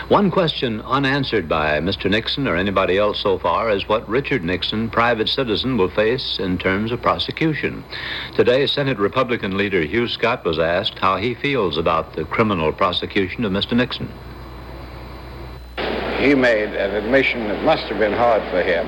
One question unanswered by Mr. Nixon or anybody else so far is what Richard Nixon, private citizen, will face in terms of prosecution. Today, Senate Republican leader Hugh Scott was asked how he feels about the criminal prosecution of Mr. Nixon. He made an admission that must have been hard for him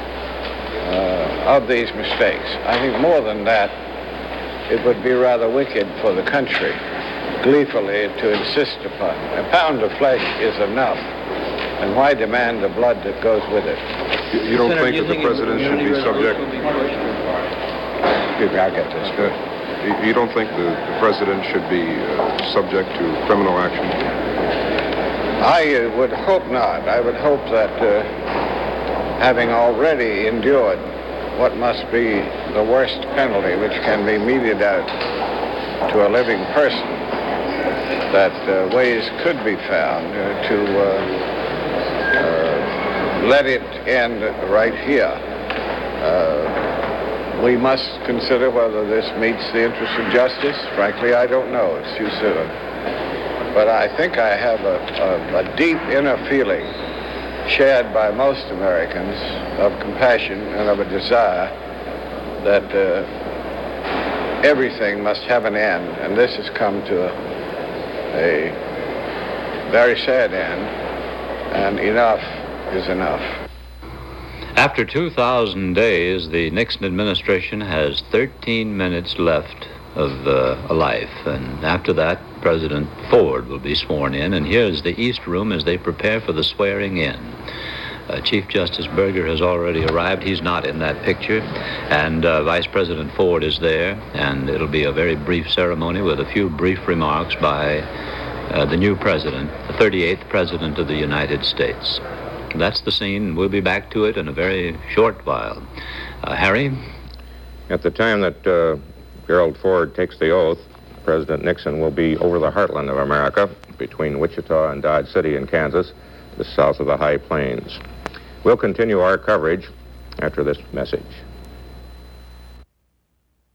of these mistakes. I think more than that, it would be rather wicked for the country gleefully to insist upon. A pound of flesh is enough, and why demand the blood that goes with it? You don't think that the president should be subject? Excuse me, I'll get this. You don't think the president should be subject to criminal action? I would hope not. I would hope that having already endured what must be the worst penalty which can be meted out to a living person, that ways could be found to let it end right here. We must consider whether this meets the interest of justice. Frankly, I don't know. It's too soon. But I think I have a deep inner feeling shared by most Americans of compassion and of a desire that everything must have an end, and this has come to a very sad end, and enough is enough. After 2,000 days, the Nixon administration has 13 minutes left of a life, and after that, President Ford will be sworn in, and here's the East Room as they prepare for the swearing in. Chief Justice Berger has already arrived. He's not in that picture, and Vice President Ford is there, and it'll be a very brief ceremony with a few brief remarks by the new president, the 38th President of the United States. That's the scene. We'll be back to it in a very short while. Harry? At the time that Gerald Ford takes the oath, President Nixon will be over the heartland of America, between Wichita and Dodge City in Kansas, just south of the High Plains. We'll continue our coverage after this message.